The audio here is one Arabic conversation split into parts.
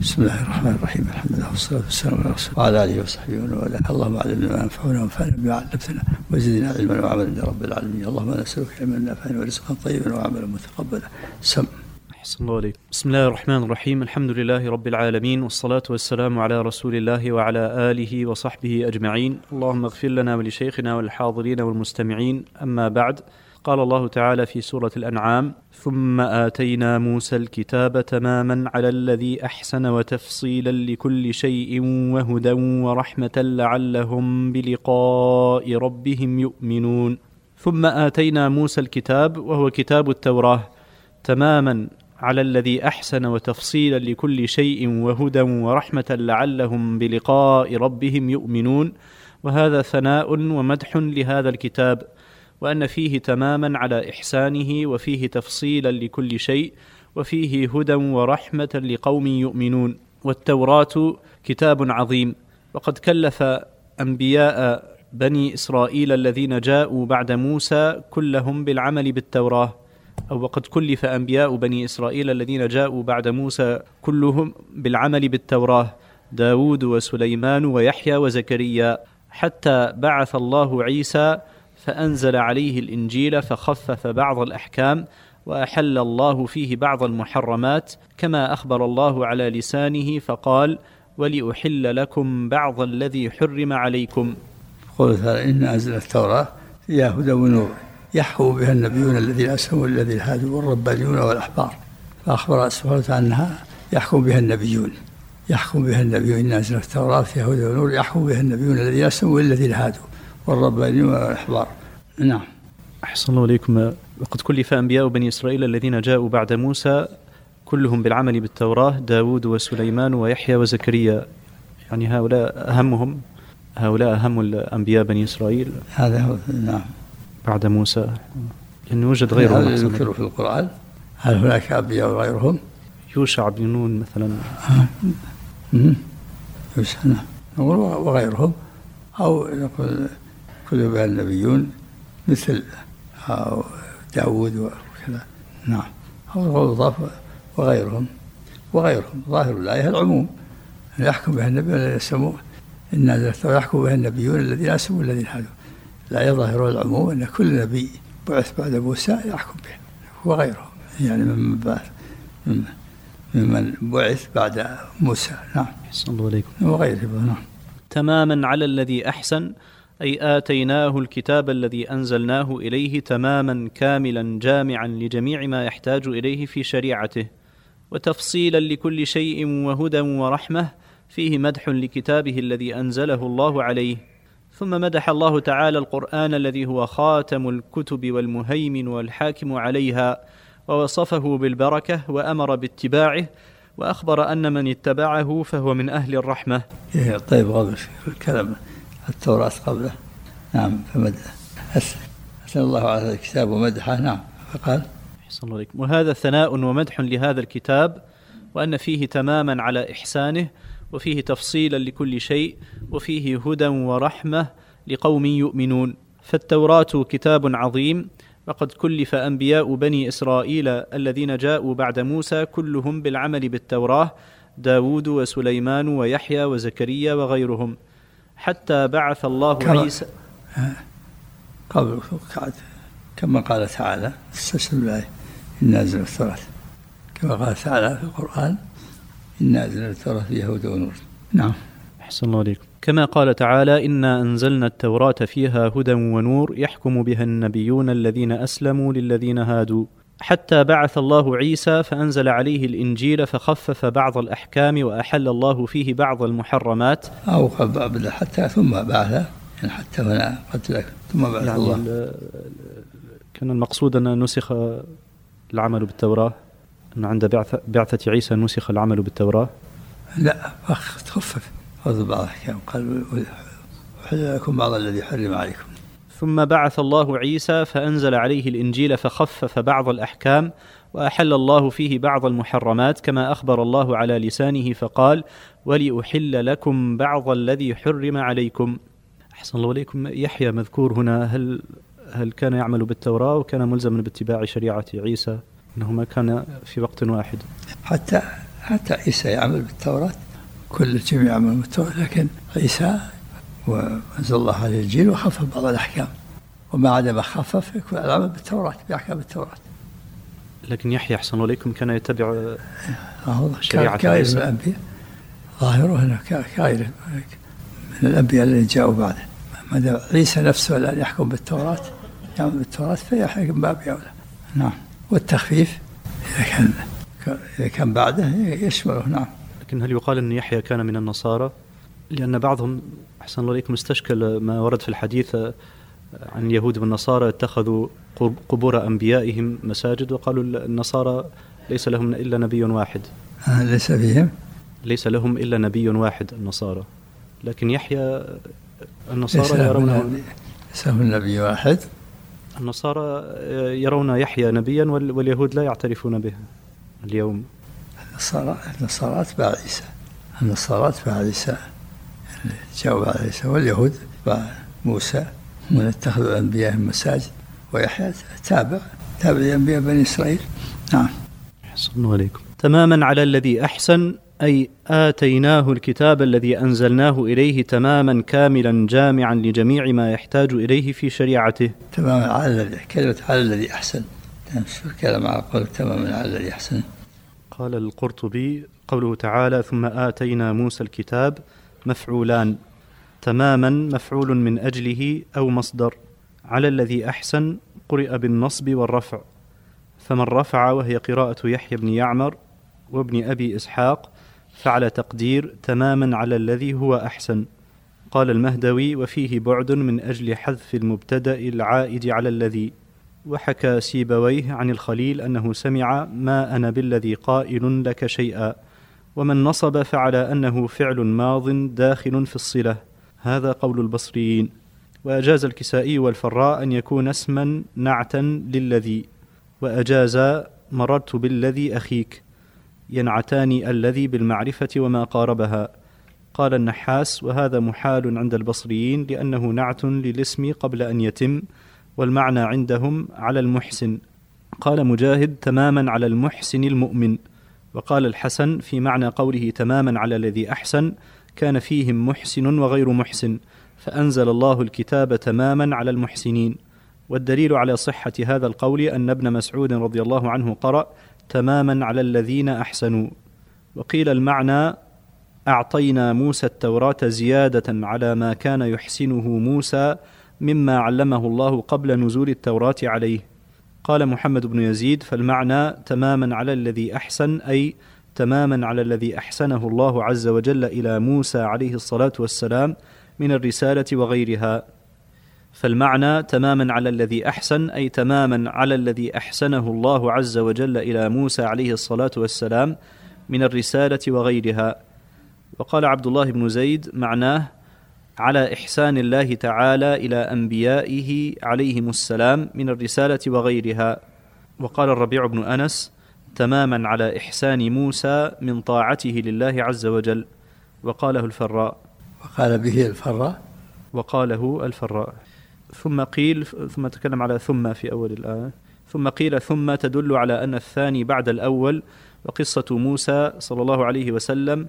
بسم الله الرحمن الرحيم. الحمد لله والصلاة والسلام على رسول الله وعلى آله وصحبه ومن والاه. اللهم علمنا ما ينفعنا وانفعنا بما علمتنا وزدنا علما وعملا يا رب العالمين. اللهم نسألك علما نافعا ورزقا طيبا وعملا متقبلا. أحسن الله عليك. بسم الله الرحمن الرحيم. الحمد لله رب العالمين، والصلاة والسلام على رسول الله وعلى آله وصحبه أجمعين. اللهم اغفر لنا ولشيخنا والحاضرين والمستمعين. أما بعد، قال الله تعالى في سورة الأنعام: ثم آتينا موسى الكتاب تماما على الذي أحسن وتفصيلا لكل شيء وهدى ورحمة لعلهم بلقاء ربهم يؤمنون. ثم آتينا موسى الكتاب، وهو كتاب التوراة، تماما على الذي أحسن وتفصيلا لكل شيء وهدى ورحمة لعلهم بلقاء ربهم يؤمنون. وهذا ثناء ومدح لهذا الكتاب، وأن فيه تماما على إحسانه، وفيه تفصيلا لكل شيء، وفيه هدى ورحمة لقوم يؤمنون. والتوراة كتاب عظيم، وقد كلف أنبياء بني إسرائيل الذين جاءوا بعد موسى كلهم بالعمل بالتوراة، أو وقد كلف أنبياء بني إسرائيل الذين جاءوا بعد موسى كلهم بالعمل بالتوراة: داود وسليمان ويحيى وزكريا، حتى بعث الله عيسى فأنزل عليه الإنجيل فخفف بعض الأحكام، وأحل الله فيه بعض المحرمات، كما أخبر الله على لسانه فقال: ولأحل لكم بعض الذي حرم عليكم. قل إن أنزل التوراة فيها هدى ونور يحكم بها النبيون الذين أسلموا للذين هادوا والربانيون والأحبار. فأخبر سبحانه وتعالى أنها يحكم بها النبيون إن أنزل التوراة فيها هدى ونور يحكم بها النبيون الذين أسلموا للذين هادوا والربانيون والأحبار. نعم. أحسن الله عليكم. وقد كلف أنبياء بني إسرائيل الذين جاءوا بعد موسى كلهم بالعمل بالتوراة: داود وسليمان ويحيى وزكريا. يعني هؤلاء أهم الأنبياء بني إسرائيل. هذا هو. نعم. بعد موسى، لأنه يوجد غيرهم. هذا يذكر في القرآن. هل هناك أنبياء غيرهم؟ يوشع بن نون مثلا. يوشع، نعم. وغيرهم، أو نقول كل بها النبيون مثل داود وكذا. نعم. أو ضاف وغيرهم ظاهر الآية العموم، يحكم بها النبيون الذين أسلموا إن يحكم بها النبيون الذين أسلموا الذين هادوا. لا يظهر العموم أن كل نبي بعث بعد موسى يحكم به وغيره، يعني ممن بعث بعد موسى. نعم. صلى الله عليكم. وغيره. نعم. تماما على الذي أحسن، أي آتيناه الكتاب الذي أنزلناه إليه تماما كاملا جامعا لجميع ما يحتاج إليه في شريعته، وتفصيلا لكل شيء وهدى ورحمة، فيه مدح لكتابه الذي أنزله الله عليه. ثم مدح الله تعالى القرآن الذي هو خاتم الكتب والمهيمن والحاكم عليها، ووصفه بالبركة وأمر باتباعه، وأخبر أن من اتبعه فهو من أهل الرحمة. طيب، غضب الكلام التوراة قبله. نعم. فمدح أثنى الله على الكتاب ومدحه. نعم. فقال: أحسن الله عليكم. وهذا ثناء ومدح لهذا الكتاب، وأن فيه تماما على إحسانه، وفيه تفصيلا لكل شيء، وفيه هدى ورحمة لقوم يؤمنون. فالتوراة كتاب عظيم، وقد كلف أنبياء بني إسرائيل الذين جاءوا بعد موسى كلهم بالعمل بالتوراة: داود وسليمان ويحيى وزكريا وغيرهم، حتى بعث الله عيسى. قبل كما قال تعالى: استشهد بالله إن أنزل التوراة، كما قال تعالى في القرآن: إن أنزل التوراة فيها هدى ونور. نعم. أحسن الله عليكم. كما قال تعالى: إنا أنزلنا التوراة فيها هدى ونور يحكم بها النبيون الذين أسلموا للذين هادوا، حتى بعث الله عيسى فأنزل عليه الإنجيل فخفف بعض الأحكام، وأحل الله فيه بعض المحرمات. أو قبل حتى ثم بعث، يعني حتى هنا قتلك ثم بعث يعني الله. كان المقصود أن نسخ العمل بالتوراة، أن عند بعثة عيسى نسخ العمل بالتوراة. لا، تخفف هذا بعض الأحكام، قال: وحل لكم بعض الذي حرم عليكم. ثم بعث الله عيسى فأنزل عليه الإنجيل فخفف بعض الأحكام، وأحل الله فيه بعض المحرمات، كما أخبر الله على لسانه فقال: ولأحل لكم بعض الذي حرم عليكم. أحسن الله عليكم. يحيى مذكور هنا، هل كان يعمل بالتوراة وكان ملزما باتباع شريعة عيسى؟ أنهما كان في وقت واحد؟ حتى حتى عيسى يعمل بالتوراة، كل الجميع يعمل بالتوراة، لكن عيسى وأنزل الله عليه الإنجيل وخفف بعض الأحكام، وما عدا ما خفف يكون العمل بالتوراة بأحكام التوراة. لكن يحيى أحسن عليكم كان يتبع شريعة عيسى. الأنبياء ظاهره أنه كائن من الأنبياء الذين جاءوا بعده. ما دام عيسى نفسه الآن يحكم بالتوراة، يعمل بالتوراة، فيحكم باب أولى. نعم. والتخفيف إذا كان بعده يشمله. نعم. لكن هل يقال أن يحيى كان من النصارى؟ لأن بعضهم أحسن الله عليكم استشكل ما ورد في الحديث عن اليهود والنصارى اتخذوا قبور أنبيائهم مساجد، وقالوا النصارى ليس لهم إلا نبي واحد. ليس لهم إلا نبي واحد النصارى، لكن يحيى النصارى يرون ليس لهم نبي واحد. النصارى يرون يحيى نبيا واليهود لا يعترفون به اليوم. النصارى تبع عيسى، النصارى تبع عيسى جاءوا بعد عيسى، واليهود تبع موسى، من اتخذوا أنبيائهم مساجد، ويحيى تابع لأنبياء بني إسرائيل. نعم. حسن عليكم. تماما على الذي أحسن، أي آتيناه الكتاب الذي أنزلناه إليه تماما كاملا جامعا لجميع ما يحتاج إليه في شريعته. تماما على الذي، كلمة على الذي أحسن، شو الكلام على قول تماما على الذي أحسن؟ قال القرطبي قوله تعالى ثم آتينا موسى الكتاب مفعولان، تماما مفعول من أجله أو مصدر، على الذي أحسن قرئ بالنصب والرفع، فمن رفع وهي قراءة يحيى بن يعمر وابن أبي إسحاق فعلى تقدير تماما على الذي هو أحسن. قال المهدوي وفيه بعد من أجل حذف المبتدأ العائد على الذي. وحكى سيبويه عن الخليل أنه سمع ما أنا بالذي قائل لك شيئا، ومن نصب فعلى أنه فعل ماض داخل في الصلة، هذا قول البصريين. وأجاز الكسائي والفراء أن يكون اسما نعتا للذي، وأجاز مررت بالذي أخيك، ينعتان الذي بالمعرفة وما قاربها. قال النحاس وهذا محال عند البصريين لأنه نعت للاسم قبل أن يتم، والمعنى عندهم على المحسن. قال مجاهد تماما على المحسن المؤمن. وقال الحسن في معنى قوله تماما على الذي أحسن كان فيهم محسن وغير محسن، فأنزل الله الكتاب تماما على المحسنين. والدليل على صحة هذا القول أن ابن مسعود رضي الله عنه قرأ تماما على الذين أحسنوا. وقيل المعنى أعطينا موسى التوراة زيادة على ما كان يحسنه موسى مما علمه الله قبل نزول التوراة عليه. قال محمد بن يزيد فالمعنى تماما على الذي أحسن، أي تماما على الذي أحسنه الله عز وجل إلى موسى عليه الصلاة والسلام من الرسالة وغيرها. فالمعنى تماما على الذي أحسن، أي تماما على الذي أحسنه الله عز وجل إلى موسى عليه الصلاة والسلام من الرسالة وغيرها. وقال عبد الله بن زيد معناه على إحسان الله تعالى إلى أنبيائه عليهم السلام من الرسالة وغيرها. وقال الربيع بن أنس تماما على إحسان موسى من طاعته لله عز وجل. وقاله الفراء. وقال به الفراء. وقاله الفراء. ثم تكلم على ثم في أول الآية. ثم قيل ثم تدل على أن الثاني بعد الأول، وقصة موسى صلى الله عليه وسلم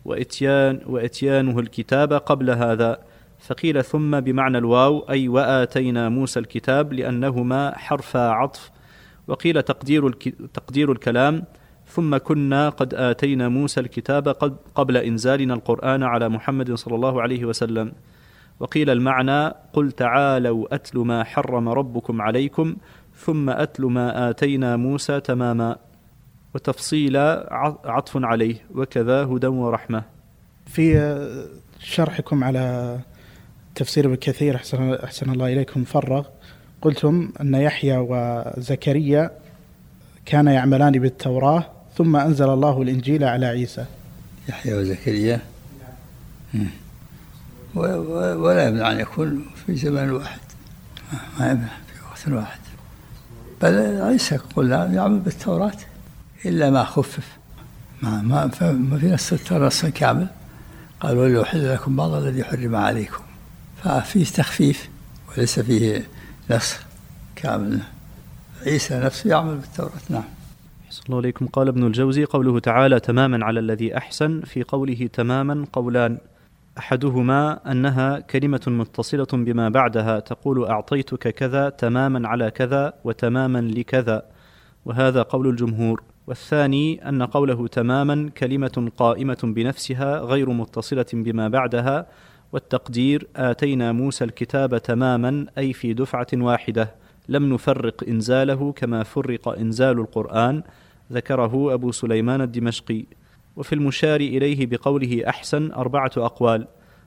وإتيانه الكتاب قبل هذا. فقيل ثم بمعنى الواو، أي وآتينا موسى الكتاب، لأنهما حرفا عطف. وقيل تقدير الكلام ثم كنا قد آتينا موسى الكتاب قبل إنزالنا القرآن على محمد صلى الله عليه وسلم. وقيل المعنى قل تعالوا أتل ما حرم ربكم عليكم ثم أتل ما آتينا موسى تماما. وتفصيل عطف عليه، وكذا هدى ورحمة. في شرحكم على تفسير ابن كثير أحسن الله إليكم فرغ، قلتم أن يحيى وزكريا كان يعملان بالتوراة ثم أنزل الله الإنجيل على عيسى. يحيى وزكريا ولا يمنع أن يكون في زمان واحد، ما يمنع في وقت واحد. بل عيسى قلنا يعمل بالتوراة إلا ما خفف، ما في نص كامل. قال وليحل لكم بعض الذي حرم عليكم، ففيه تخفيف وليس فيه نص كامل. عيسى نفسه يعمل بالتوراة. نعم. أحسن الله عليكم. قال ابن الجوزي: قوله تعالى تماما على الذي أحسن، في قوله تماما قولان: أحدهما أنها كلمة متصلة بما بعدها، تقول أعطيتك كذا تماما على كذا وتماما لكذا، وهذا قول الجمهور. والثاني أن قوله تماما كلمة قائمة بنفسها غير متصلة بما بعدها، والتقدير آتينا موسى الكتاب تماما أي في دفعة واحدة، لم نفرق إنزاله كما فرق إنزال القرآن، ذكره أبو سليمان الدمشقي. وفي المشار إليه بقوله أحسن 4 أقوال،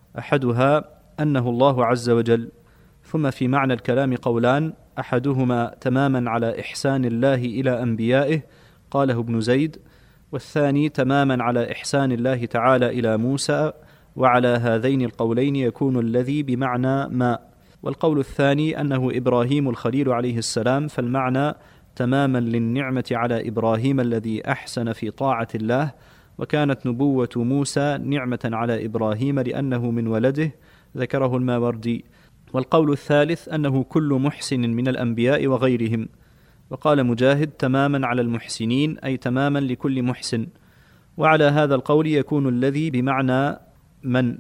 أحدها أنه الله عز وجل، ثم في معنى الكلام قولان: أحدهما تماما على إحسان الله إلى أنبيائه، قاله ابن زيد، والثاني تماما على إحسان الله تعالى إلى موسى، وعلى هذين القولين يكون الذي بمعنى ما. والقول الثاني أنه إبراهيم الخليل عليه السلام، فالمعنى تماما للنعمة على إبراهيم الذي أحسن في طاعة الله، وكانت نبوة موسى نعمة على إبراهيم لأنه من ولده، ذكره الماوردي. والقول الثالث أنه كل محسن من الأنبياء وغيرهم. وقال مجاهد تماما على المحسنين أي تماما لكل محسن. وعلى هذا القول يكون الذي بمعنى من،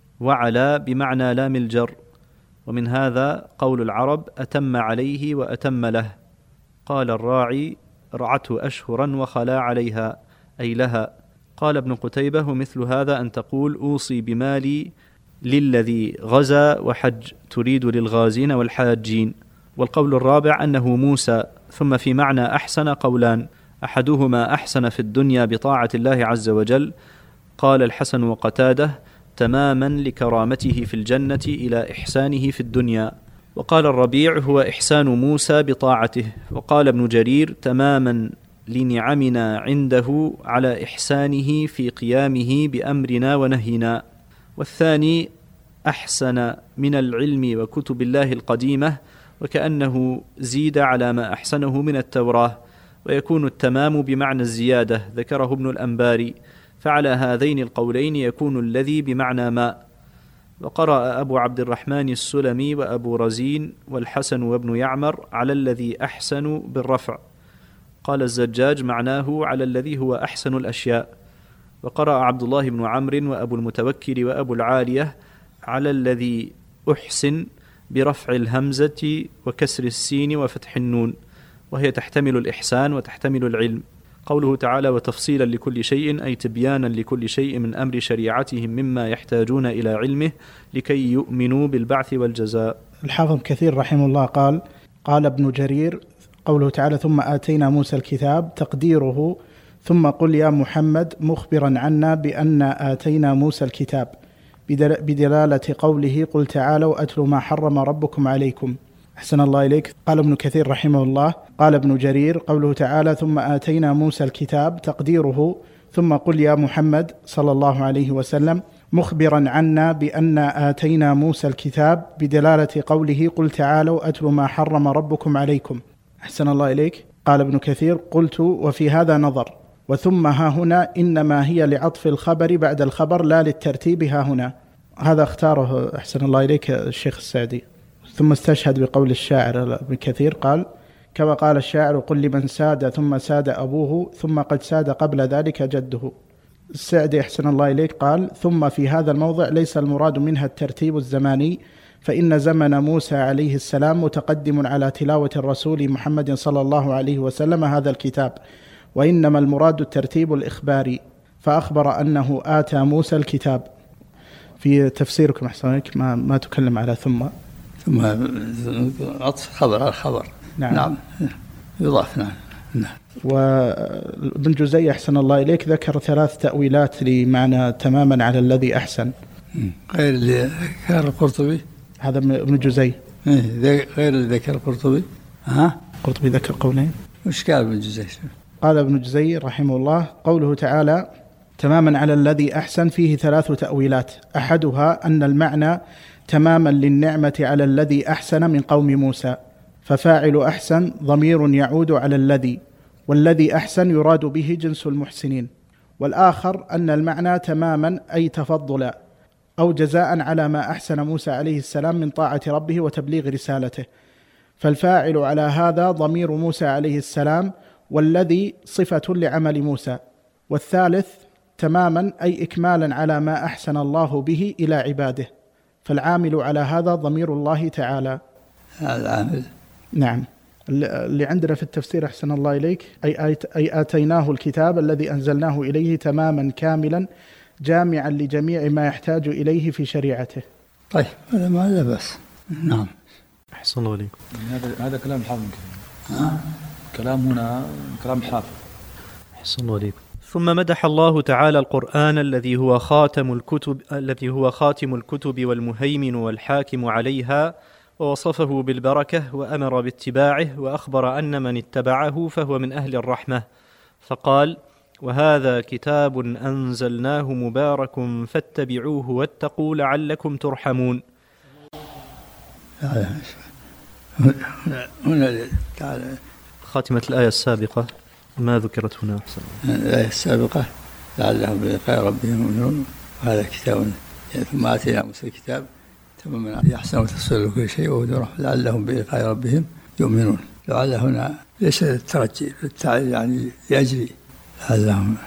وعلى بمعنى لام الجر. ومن هذا قول العرب أتم عليه وأتم له. قال الراعي رعته أشهرا وخلا عليها أي لها. قال ابن قتيبة ومثل هذا أن تقول أوصي بمالي للذي غزا وحج، تريد للغازين والحاجين. والقول الرابع أنه موسى. ثم في معنى أحسن قولان: أحدهما أحسن في الدنيا بطاعة الله عز وجل، قال الحسن وقتاده تماما لكرامته في الجنة إلى إحسانه في الدنيا. وقال الربيع هو إحسان موسى بطاعته. وقال ابن جرير تماما لنعمنا عنده على إحسانه في قيامه بأمرنا ونهينا. والثاني أحسن من العلم وكتب الله القديمة، وكأنه زيد على ما أحسنه من التوراة، ويكون التمام بمعنى الزيادة، ذكره ابن الأنباري. فعلى هذين القولين يكون الذي بمعنى ما. وقرأ أبو عبد الرحمن السلمي وأبو رزين والحسن وابن يعمر على الذي أحسن بالرفع. قال الزجاج معناه على الذي هو أحسن الأشياء. وقرأ عبد الله بن عمرو وأبو المتوكل وأبو العالية على الذي أحسن برفع الهمزة وكسر السين وفتح النون، وهي تحتمل الإحسان وتحتمل العلم. قوله تعالى وتفصيلا لكل شيء أي تبيانا لكل شيء من أمر شريعتهم مما يحتاجون إلى علمه لكي يؤمنوا بالبعث والجزاء. الحافظ كثير رحمه الله قال ابن جرير قوله تعالى ثم آتينا موسى الكتاب، تقديره ثم قل يا محمد مخبرا عنا بأن آتينا موسى الكتاب، بدلالة قوله قل تعالوا أتل ما حرم ربكم عليكم. أحسن الله إليك. قال ابن كثير رحمه الله قال ابن جرير قوله تعالى ثم آتينا موسى الكتاب، تقديره ثم قل يا محمد صلى الله عليه وسلم مخبرا عنا بأن آتينا موسى الكتاب، بدلالة قوله قل تعالوا أتل ما حرم ربكم عليكم. أحسن الله إليك. قال ابن كثير قلت وفي هذا نظر، وثم ها هنا إنما هي لعطف الخبر بعد الخبر لا للترتيب ها هنا. هذا اختاره أحسن الله إليك الشيخ السعدي. ثم استشهد بقول الشاعر ابن كثير قال كما قال الشاعر قل لمن ساد ثم ساد أبوه ثم قد ساد قبل ذلك جده. السعدي أحسن الله إليك قال ثم في هذا الموضع ليس المراد منها الترتيب الزماني، فإن زمن موسى عليه السلام متقدم على تلاوة الرسول محمد صلى الله عليه وسلم هذا الكتاب، وإنما المراد الترتيب الإخباري، فأخبر أنه آتى موسى الكتاب. في تفسيركم أحسن ما تكلم على ثم عطف خبر على خبر. نعم يضاف. نعم. وابن جزي أحسن الله إليك ذكر 3 تأويلات لمعنى تماما على الذي أحسن غير اللي ذكر القرطبي. هذا ابن جزي غير اللي ذكر القرطبي. القرطبي ذكر قولين. وش قال ابن جزي؟ قال ابن جزي رحمه الله قوله تعالى تماما على الذي أحسن فيه 3 تأويلات، أحدها أن المعنى تماما للنعمة على الذي أحسن من قوم موسى، ففاعل أحسن ضمير يعود على الذي، والذي أحسن يراد به جنس المحسنين. والآخر أن المعنى تماما أي تفضلا أو جزاء على ما أحسن موسى عليه السلام من طاعة ربه وتبليغ رسالته، فالفاعل على هذا ضمير موسى عليه السلام، والذي صفة لعمل موسى. والثالث تماما أي إكمالا على ما أحسن الله به إلى عباده، فالعامل على هذا ضمير الله تعالى. العامل نعم. اللي عندنا في التفسير أحسن الله إليك أي آتيناه الكتاب الذي أنزلناه إليه تماما كاملا جامعا لجميع ما يحتاج إليه في شريعته. طيب هذا ما لا بأس. نعم. أحسن الله عليكم. هذا كلام الحافظ. كلام هنا كلام حافظ. أحسن الله عليكم. ثم مدح الله تعالى القرآن الذي هو خاتم الكتب والمهيمن والحاكم عليها، ووصفه بالبركة وأمر باتباعه، وأخبر أن من اتبعه فهو من أهل الرحمة، فقال: وهذا كتاب أنزلناه مبارك فاتبعوه واتقوا لعلكم ترحمون. هنا تعالى خاتمة الآية السابقة ما ذكرت هنا. الآية السابقة لعلهم بلقاء ربهم يؤمنون، وهذا كتاب ثم آتينا موسى الكتاب تماما يحسن وتصل كل شيء وهدى ورحمة لعلهم بلقاء ربهم يؤمنون. لعل هنا ليس الترجي يعني لأجل لعلهم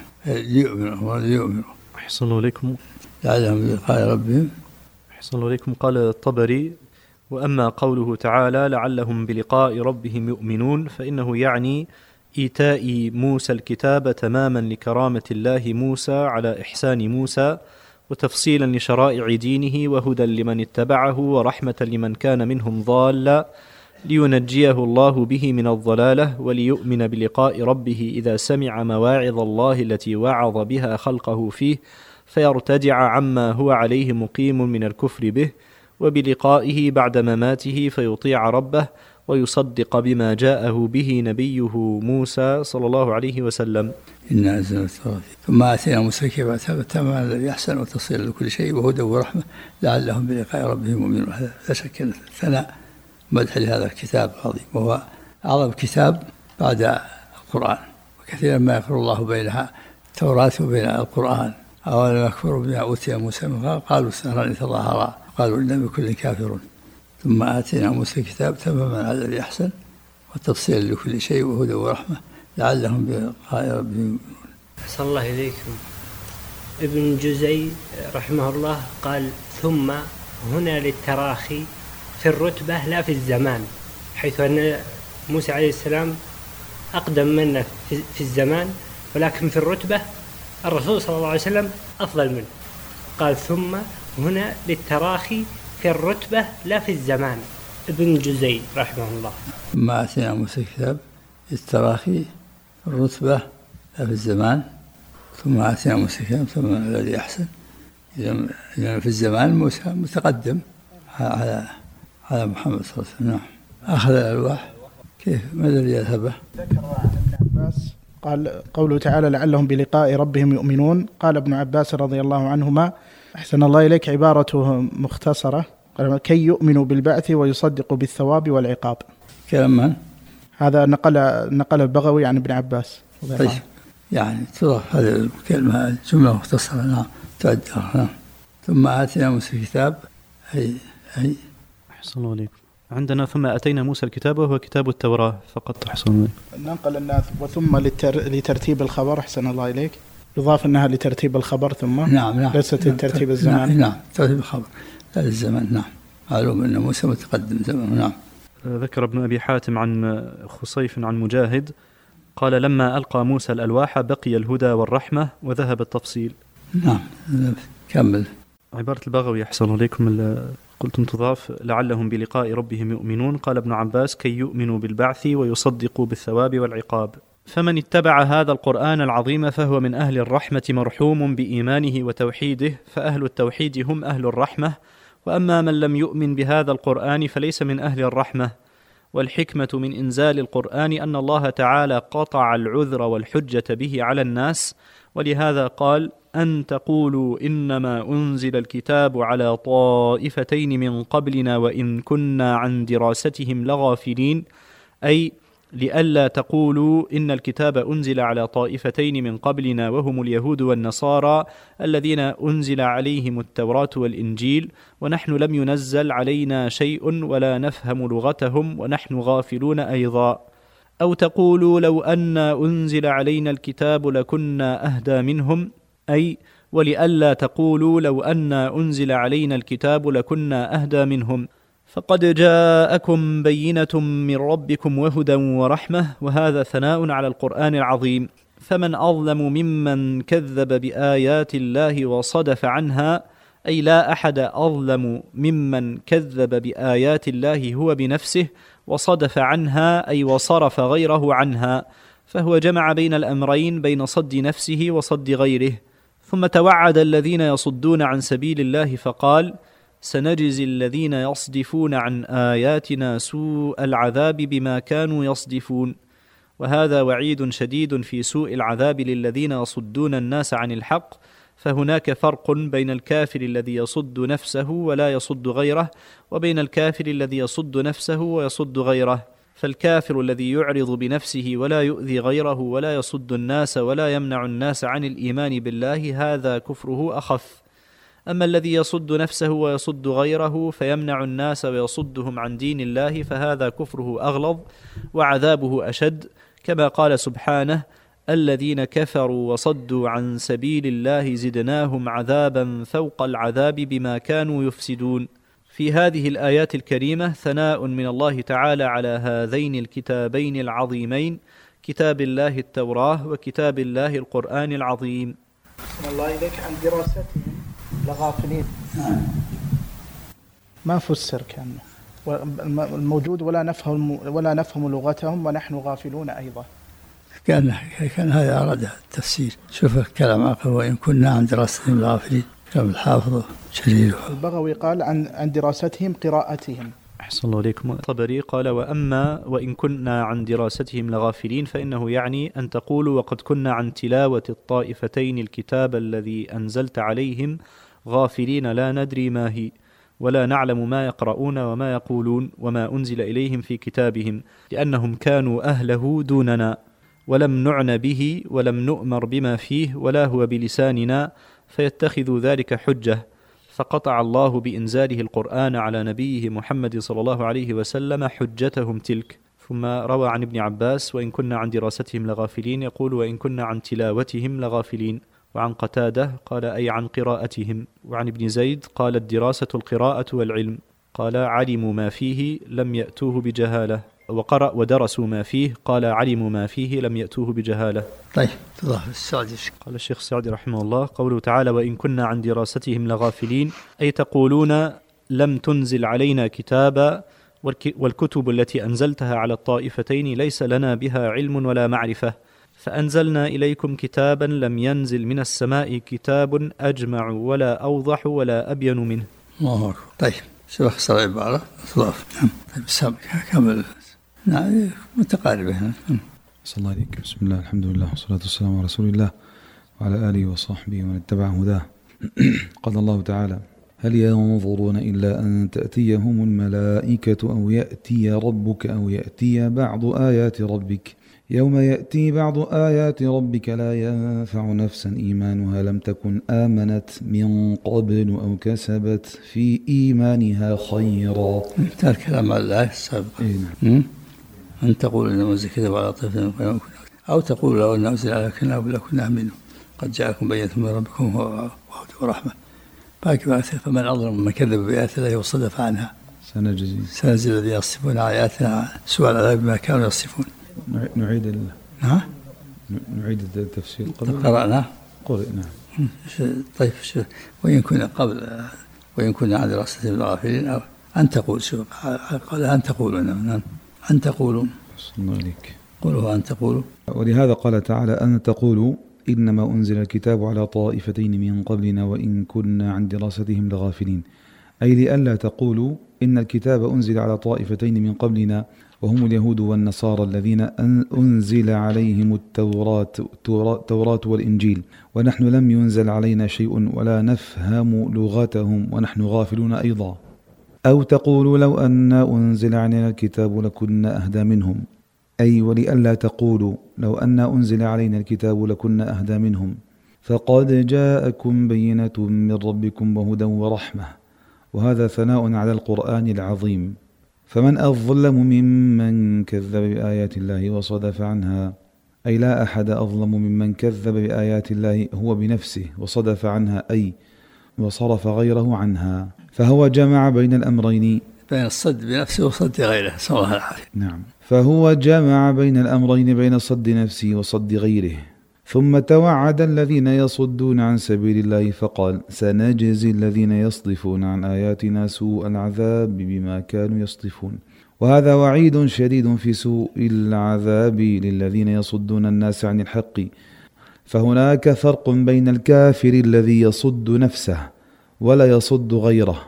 ليؤمنوا. أحسن الله عليكم. لعلهم بلقاء ربهم. أحسن الله عليكم. قال الطبري: وأما قوله تعالى لعلهم بلقاء ربهم يؤمنون فإنه يعني إيتاء موسى الكتاب تماما لكرامة الله موسى على إحسان موسى، وتفصيلا لشرائع دينه، وهدى لمن اتبعه، ورحمة لمن كان منهم ضالا، لينجيه الله به من الضلالة، وليؤمن بلقاء ربه إذا سمع مواعظ الله التي وعظ بها خلقه فيه، فيرتدع عما هو عليه مقيم من الكفر به، وبلقائه بعد مماته فيطيع ربه ويصدق بما جاءه به نبيه موسى صلى الله عليه وسلم. إنا أنزلنا التوراة ثم آتينا موسى الكتاب تماما الذي يحسن وتصل لكل شيء وهدى ورحمة لعلهم بلقاء ربهم يؤمنون. هذا لا شك أن ثناء مدح لهذا الكتاب العظيم، وهو أعظم كتاب بعد القرآن، وكثيرا ما يفرق الله بينها التوراة وبين القرآن. أولا يكفروا بما أوتي موسى قالوا سحران يتظاهرا قالوا إنا بكل كافرون. ثم آتينا موسى الكتاب تماما على الذي أحسن وتفصيلا لكل شيء وهدى ورحمة لعلهم بلقاء ربهم يؤمنون. أحسن الله إليكم. ابن جزي رحمه الله قال: ثم هنا للتراخي في الرتبة لا في الزمان، حيث أن موسى عليه السلام أقدم منا في الزمان، ولكن في الرتبة الرسول صلى الله عليه وسلم أفضل منه. قال: ثم هنا للتراخي في الرتبة لا في الزمان. ابن جزي رحمه الله. ثم آتينا موسى الكتاب التراخي الرتبة لا في الزمان، ثم آتينا موسى الكتاب ثم الذي أحسن. إذا في الزمان موسى متقدم على محمد صلى الله عليه وسلم. نعم. أخذ الألواح كيف ماذا يذهبه؟ ذكر ابن عباس قال قوله تعالى لعلهم بلقاء ربهم يؤمنون. قال ابن عباس رضي الله عنهما: أحسن الله إليك عبارته مختصرة، قال: كي يؤمنوا بالبعث ويصدقوا بالثواب والعقاب. كلام من؟ هذا نقل البغوي عن ابن عباس. طيب يعني تضاف هذه الكلمة الجملة مختصرة. نعم تؤدى. نعم. ثم آتينا موسى الكتاب أي أحسن الله عليكم. عندنا ثم أتينا موسى الكتاب وهو كتاب التوراة فقط. أحسن الله عليكم. ننقل الناس وثم لترتيب الخبر. أحسن الله إليك. يضاف أنها لترتيب الخبر ثم. نعم. ليست لترتيب الزمان. نعم ترتيب الخبر لا الزمان. نعم. معلوم أن موسى متقدم زمن. نعم. ذكر ابن أبي حاتم عن خصيف عن مجاهد قال: لما ألقى موسى الألواح بقي الهدى والرحمة وذهب التفصيل. نعم كمل. عبارة البغوي أحسن عليكم قلتم تضاف لعلهم بلقاء ربهم يؤمنون. قال ابن عباس: كي يؤمنوا بالبعث ويصدقوا بالثواب والعقاب. فمن اتبع هذا القرآن العظيم فهو من أهل الرحمة مرحوم بإيمانه وتوحيده، فأهل التوحيد هم أهل الرحمة، وأما من لم يؤمن بهذا القرآن فليس من أهل الرحمة. والحكمة من إنزال القرآن أن الله تعالى قطع العذر والحجة به على الناس، ولهذا قال: أن تقولوا إنما أنزل الكتاب على طائفتين من قبلنا وإن كنا عن دراستهم لغافلين، أي لئلا تقولوا إن الكتاب أنزل على طائفتين من قبلنا وهم اليهود والنصارى الذين أنزل عليهم التوراة والإنجيل ونحن لم ينزل علينا شيء ولا نفهم لغتهم ونحن غافلون أيضا. أو تقولوا لو أن أنزل علينا الكتاب لكنا أهدى منهم، أي ولئلا تقولوا لو أن أنزل علينا الكتاب لكنا أهدى منهم، فقد جاءكم بينة من ربكم وهدى ورحمة، وهذا ثناء على القرآن العظيم. فمن أظلم ممن كذب بآيات الله وصدف عنها، أي لا أحد أظلم ممن كذب بآيات الله هو بنفسه وصدف عنها، أي وصرف غيره عنها، فهو جمع بين الأمرين، بين صد نفسه وصد غيره. ثم توعد الذين يصدون عن سبيل الله فقال: سنجزي الذين يصدفون عن آياتنا سوء العذاب بما كانوا يصدفون. وهذا وعيد شديد في سوء العذاب للذين يصدون الناس عن الحق، فهناك فرق بين الكافر الذي يصد نفسه ولا يصد غيره، وبين الكافر الذي يصد نفسه ويصد غيره. فالكافر الذي يعرض بنفسه ولا يؤذي غيره ولا يصد الناس ولا يمنع الناس عن الإيمان بالله، هذا كفره أخف. أما الذي يصد نفسه ويصد غيره فيمنع الناس ويصدهم عن دين الله، فهذا كفره أغلظ وعذابه أشد، كما قال سبحانه: الذين كفروا وصدوا عن سبيل الله زدناهم عذابا فوق العذاب بما كانوا يفسدون. في هذه الآيات الكريمة ثناء من الله تعالى على هذين الكتابين العظيمين، كتاب الله التوراة وكتاب الله القرآن العظيم. الله إليك عن دراستهم لغافلين، ما فسر كان الموجود ولا نفهم لغتهم ونحن غافلون أيضا. كان هذا أراد التفسير. شوف الكلام عقل: وإن كنا عن دراستهم لغافلين، كلام الحافظ جليل. البغوي قال عن دراستهم قراءتهم. أحسن الله عليكم. الطبري قال: وأما وإن كنا عن دراستهم لغافلين، فإنه يعني أن تقولوا وقد كنا عن تلاوة الطائفتين الكتاب الذي أنزلت عليهم غافلين، لا ندري ما هي ولا نعلم ما يقرؤون وما يقولون وما أنزل إليهم في كتابهم، لأنهم كانوا أهله دوننا، ولم نعن به ولم نؤمر بما فيه ولا هو بلساننا، فيتخذ ذلك حجة. فقطع الله بإنزاله القرآن على نبيه محمد صلى الله عليه وسلم حجتهم تلك. ثم روى عن ابن عباس: وإن كنا عن دراستهم لغافلين، يقول: وإن كنا عن تلاوتهم لغافلين. وعن قتادة قال: أي عن قراءتهم. وعن ابن زيد قال: الدراسة القراءة والعلم. قال: علموا ما فيه لم يأتوه بجهالة. وقرأ: ودرسوا ما فيه. قال: علموا ما فيه لم يأتوه بجهالة. طيب تضاف السعدي. قال الشيخ السعدي رحمه الله: قوله تعالى: وإن كنا عن دراستهم لغافلين، أي تقولون لم تنزل علينا كتابا، والكتب التي أنزلتها على الطائفتين ليس لنا بها علم ولا معرفة، فأنزلنا إليكم كتابا لم ينزل من السماء كتاب أجمع ولا أوضح ولا أبين منه. الله أكبر. طيب شو أخسر عبارة تضاف. طيب سامك كمل. نعم متقاربة. صلى الله عليك. بسم الله الحمد لله والصلاة والسلام على رسول الله وعلى آله وصحبه ومن اتبع هداه. قال الله تعالى: هل ينظرون إلا أن تأتيهم الملائكة أو يأتي ربك أو يأتي بعض آيات ربك، يوم يأتي بعض آيات ربك لا ينفع نفسا إيمانها لم تكن آمنت من قبل أو كسبت في إيمانها خيرا. مثال كلام الله السابق. أن تقول إن أنزل كتاب على طائفة أو تقول لو أن أنزل على كتاب لكنا منه قد جاءكم بينة من ربكم وهدى ورحمة. فمن أظلم ممن كذب بآيات الله وصدف عنها سنجزي الذين يصدفون عن آياتنا سوء العذاب بما كانوا يصدفون. نعيد التفسير قرأنا. نعم. طيب وإن كنا عن دراستهم لغافلين، أو أن تقول. شو قال؟ أن تقولون. أن تقولون. الله عليك. قولوا أن تقولوا. ولهذا قال تعالى: أن تقولوا إنما أنزل الكتاب على طائفتين من قبلنا وإن كنا عن دراستهم لغافلين، أي لئلا تقولوا إن الكتاب أنزل على طائفتين من قبلنا وهم اليهود والنصارى الذين أنزل عليهم التوراة والإنجيل، ونحن لم ينزل علينا شيء ولا نفهم لغتهم ونحن غافلون أيضا. أو تقولوا لو أن أنزل علينا الكتاب لكنا أهدى منهم، أي ولئلا تقولوا لو أن أنزل علينا الكتاب لكنا أهدى منهم، فقد جاءكم بينة من ربكم وهدى ورحمة. وهذا ثناء على القرآن العظيم، فمن أظلم ممن كذب بآيات الله وصدف عنها، أي لا أحد أظلم ممن كذب بآيات الله هو بنفسه وصدف عنها، أي وصرف غيره عنها، فهو جمع بين الأمرين، بين الصد بنفسه وصد غيره، نسأل الله العافية. نعم، فهو جمع بين الأمرين، بين صد نفسه وصد غيره. ثم توعد الذين يصدون عن سبيل الله فقال: سنجزي الذين يصدفون عن آياتنا سوء العذاب بما كانوا يصدفون. وهذا وعيد شديد في سوء العذاب للذين يصدون الناس عن الحق. فهناك فرق بين الكافر الذي يصد نفسه ولا يصد غيره،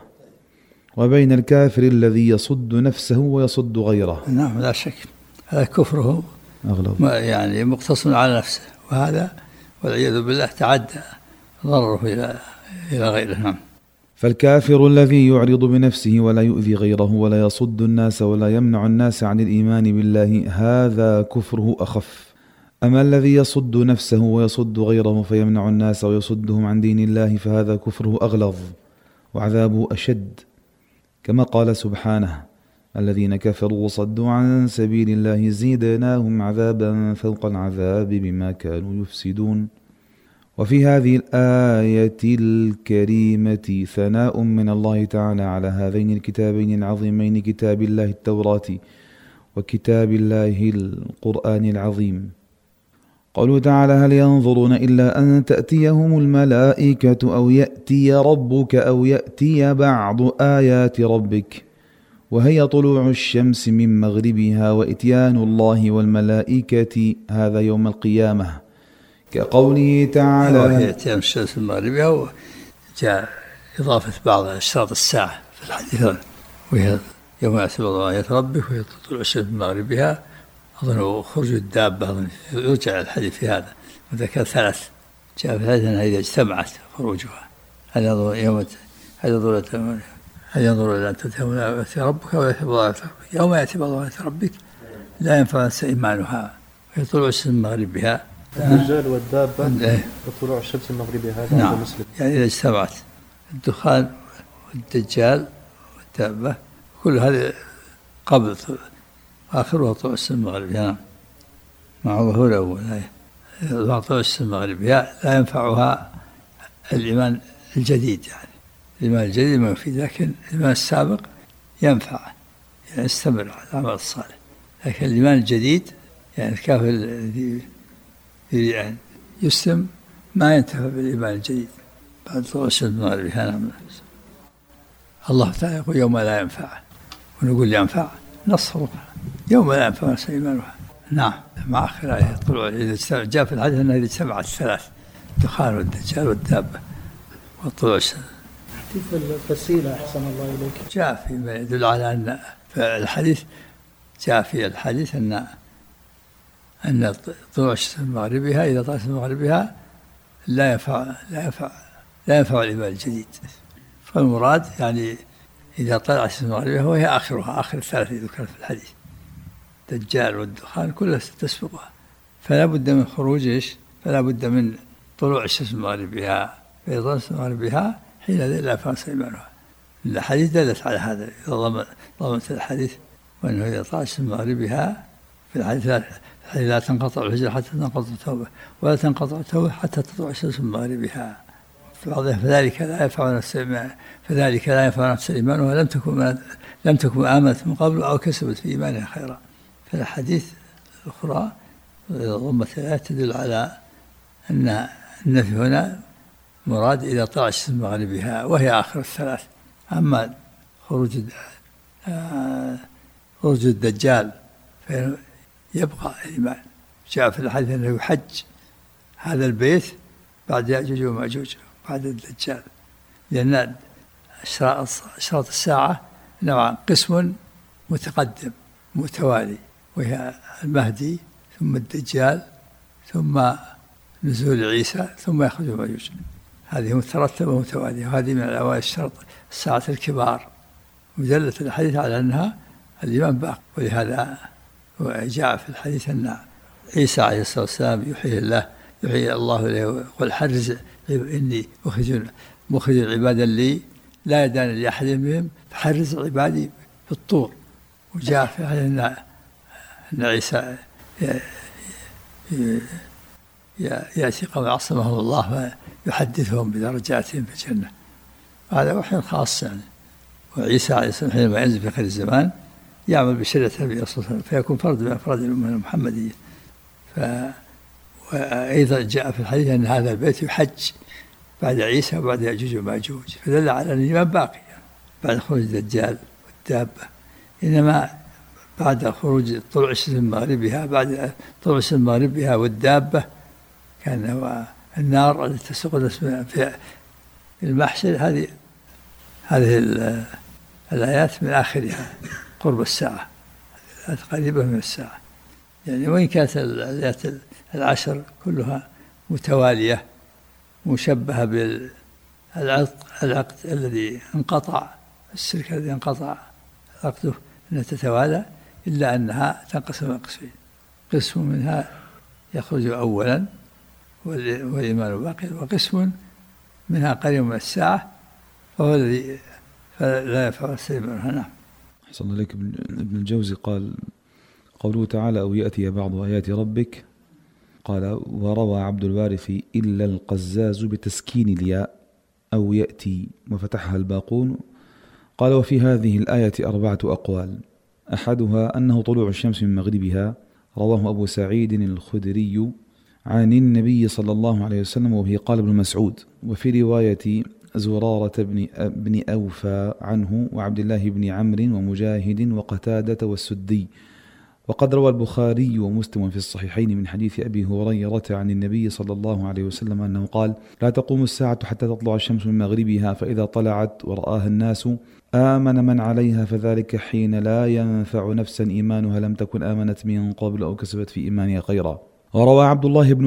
وبين الكافر الذي يصد نفسه ويصد غيره. نعم لا شك، هذا كفره أغلب يعني مقتصر على نفسه، وهذا والعياذ بالله تعدى ضرره إلى غيره. نعم. فالكافر الذي يعرض بنفسه ولا يؤذي غيره ولا يصد الناس ولا يمنع الناس عن الإيمان بالله، هذا كفره أخف. أما الذي يصد نفسه ويصد غيره فيمنع الناس ويصدهم عن دين الله، فهذا كفره أغلظ وعذابه أشد، كما قال سبحانه: الذين كفروا وصدوا عن سبيل الله زيدناهم عذابا فوق العذاب بما كانوا يفسدون. وفي هذه الآية الكريمة ثناء من الله تعالى على هذين الكتابين العظيمين، كتاب الله التوراة وكتاب الله القرآن العظيم. قالوا تعالى: هل ينظرون إلا أن تأتيهم الملائكة أو يأتي ربك أو يأتي بعض آيات ربك، وهي طلوع الشمس من مغربها وإتيان الله والملائكة هذا يوم القيامة، كقوله تعالى: وهي إتيان الشمس من مغربها، وجاء إضافة بعض أشراط الساعة في الحديث، وهي يوم يأتي بعض آيات ربك وهي طلوع الشمس من مغربها، أظن خروج الدابة، أظن يرجع الحديث في هذا، وذكر ثلاث جاء في الحديث أنها إذا اجتمعت خروجها، هل ينظر إلى أن تأتي ربك أو يأتي بعض آيات ربك، يوم يأتي بعض آيات ربك لا ينفع نفس إيمانها وهي طلوع الشمس من مغربها. الرجال والدابة وطلوع الشمس من مغربها، هذا نعم. مسلم. يعني إذا اجتمعت الدخان والدجال والدابة كل هذه قبل آخرها طلوع الشمس من مغربها. نعم. مع ظهور الأول مع طلوع الشمس من مغربها لا ينفعها الإيمان الجديد، يعني الإيمان الجديد ما يفيد، لكن الإيمان السابق ينفع، يعني يستمر على العمل الصالح. لكن الإيمان الجديد يعني الكافر الذي يعني يسلم ما ينتفع بالإيمان الجديد بعد طلوع الشمس من مغربها. نعم. الله تعالى يقول: يوم لا ينفع، ونقول ينفع نصر يوم لا ينفع نفس إيمانها. نعم. مع آخر آية طلوع، جاء في الحديث أنها إذا اجتمعت الثلاث، الدخان والدجال والدابة وطلوع الشمس. كيف الفسيلة أحسن الله إليك؟ جاء فيما يدل على أن الحديث، جاء في الحديث أن طلوع الشمس من مغربها، إذا طلعت من مغربها لا ينفع الإيمان الجديد. فالمراد يعني إذا طلعت الشمس من مغربها وهي آخرها، آخر الثلاثة ذكرت في الحديث، الدجال والدخان كلها تسبقها، فلا بد من خروج فلا بد من طلوع الشمس من مغربها، فإذا طلعت الشمس من مغربها حينئذ لا ينفع إيمانها. الحديث دلت على هذا، ضمنت الحديث وأنه إذا طلعت الشمس من مغربها في الحديث لا تنقطع الهجرة حتى تنقطع التوبة، ولا تنقطع التوبة حتى تطلع الشمس من مغربها. فذلك لا ينفع نفس الإيمان لم تكن آمنت من قبل أو كسبت في إيمانها خيرا. فالحديث الأخرى ضمت الآيات تدل على أن النفي هنا مراد إذا طلع الشمس من مغربها وهي آخر الثلاث. أما خروج الدجال يبقى الإيمان. جاء في الحديث أنه يحج هذا البيت بعد يأجوج ومأجوج بعد الدجال، لأن أشراط الساعة نوعان: قسم متقدم متوالي وهي المهدي، ثم الدجال، ثم نزول عيسى، ثم يخرج مأجوج. هذه مترتبة متوالية، وهذه من الأوائل الشرط الساعة الكبار، ودلت الحديث على أنها الإيمان باقي. ولهذا جاء في الحديث أن عيسى عليه الصلاة والسلام يحيي الله إليه ويقول: حرز إني مخرج عبادا لي لا يدان لأحد منهم، فحرز عبادي في الطور وجاء في أن عيسى يأتي قوم عصمه الله فيحدثهم بدرجاتهم في الجنة. هذا وحي خاص يعني. وعيسى عليه السلام حينما ينزل في آخر الزمان يعمل بشريعة النبي صلى الله عليه وسلم فيكون فرد من أفراد الأمة المحمدية. وأيضا جاء في الحديث أن هذا البيت يحج بعد عيسى وبعد يأجوج وماجوج، فدل على أن الإيمان باقي بعد خروج الدجال والدابة. إنما بعد خروج طلوع الشمس من مغربها، بعد طلوع الشمس من مغربها والدابة كان النار التي تسوق في المحشر. هذه الآيات من آخرها قرب الساعة، الآيات قريبة من الساعة يعني. وإن كانت الآيات 10 كلها متوالية مشبهة بالعقد الذي انقطع، الشرك الذي انقطع عقده أنها تتوالى، إلا أنها تنقسم قسمين، قسم منها يخرج أولا والإيمان باقي، وقسم منها قريب من الساعة فهو الذي لا ينفع السيئ. نعم. أحسن الله إليك. ابن الجوزي قال قوله تعالى أو يأتي بعض آيات ربك، قال وروى عبد الوارث إلا القزاز بتسكين الياء أو يأتي وفتحها الباقون. قال وفي هذه الآية 4 أقوال، أحدها أنه طلوع الشمس من مغربها، رواه أبو سعيد الخدري عن النبي صلى الله عليه وسلم وبه قال ابن مسعود، وفي رواية زرارة بن أوفى عنه وعبد الله بن عمرو ومجاهد وقتادة والسدي. وقد روى البخاري ومسلم في الصحيحين من حديث أبي هريرة عن النبي صلى الله عليه وسلم أنه قال لا تقوم الساعة حتى تطلع الشمس من مغربها، فإذا طلعت ورآها الناس آمن من عليها، فذلك حين لا ينفع نفسا إيمانها لم تكن آمنت من قبل أو كسبت في إيمانها خيرا. وروى عبد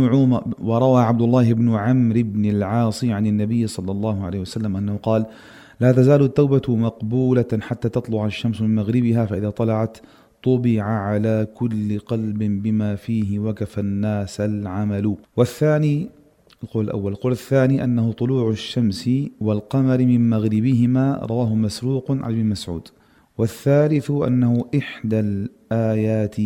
الله بن عمرو بن العاص عن النبي صلى الله عليه وسلم أنه قال لا تزال التوبة مقبولة حتى تطلع الشمس من مغربها، فإذا طلعت طبع على كل قلب بما فيه وكفى الناس العمل. والثاني القول الثاني أنه طلوع الشمس والقمر من مغربهما، رواه مسروق عن ابن مسعود. والثالث أنه إحدى الآيات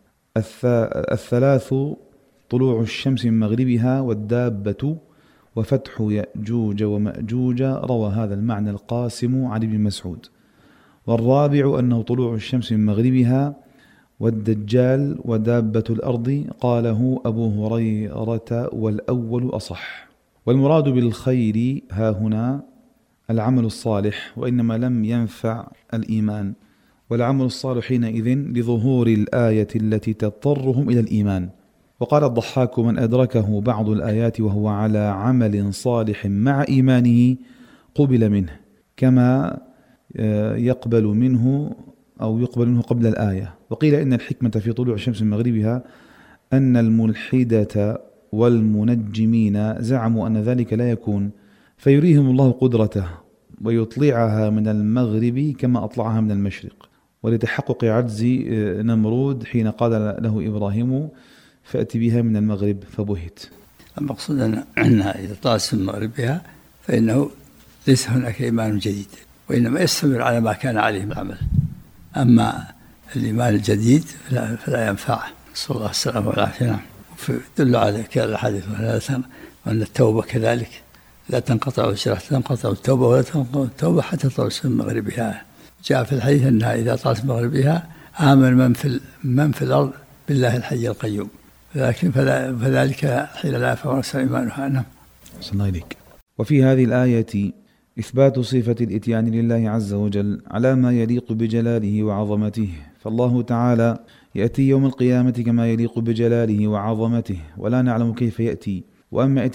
3 طلوع الشمس من مغربها والدابة وفتح يأجوج ومأجوج، روى هذا المعنى القاسم عن ابن مسعود. والرابع أنه طلوع الشمس من مغربها والدجال ودابة الأرض، قاله أبو هريرة والأول أصح. والمراد بالخير ها هنا العمل الصالح، وإنما لم ينفع الإيمان، والعمل الصالح حينئذ لظهور الآية التي تضطرهم إلى الإيمان. وقال الضحاك من أدركه بعض الآيات وهو على عمل صالح مع إيمانه قبل منه، كما يقبل منه قبل الآية. وقيل إن الحكمة في طلوع الشمس من مغربها أن الملحدة والمنجمين زعموا أن ذلك لا يكون، فيريهم الله قدرته ويطلعها من المغرب كما أطلعها من المشرق، ولتحقق عجز نمرود حين قال له إبراهيم فأتي بها من المغرب فبهت. المقصود أنها إذا طلعت من مغربها فإنه ليس هناك إيمان جديد، وإنما يستمر على ما كان عليه من العمل. أما الإيمان الجديد فلا ينفع. صلى الله السلام والعافية. دل على الحديث وأن التوبة كذلك لا تنقطع الشرع، تنقطع التوبة ولا تنقطع التوبة حتى تطلع من مغربها. جاء في الحديث أنها إذا طلعت من مغربها آمن من في الأرض بالله الحي القيوم، لكن فذلك حين لا ينفع نفسا إيمانها. نعم. صلى الله عليك. وفي هذه الآية إثبات صفة الإتيان لله عز وجل على ما يليق بجلاله وعظمته، فالله تعالى يأتي يوم القيامة كما يليق بجلاله وعظمته، ولا نعلم كيف يأتي. وأما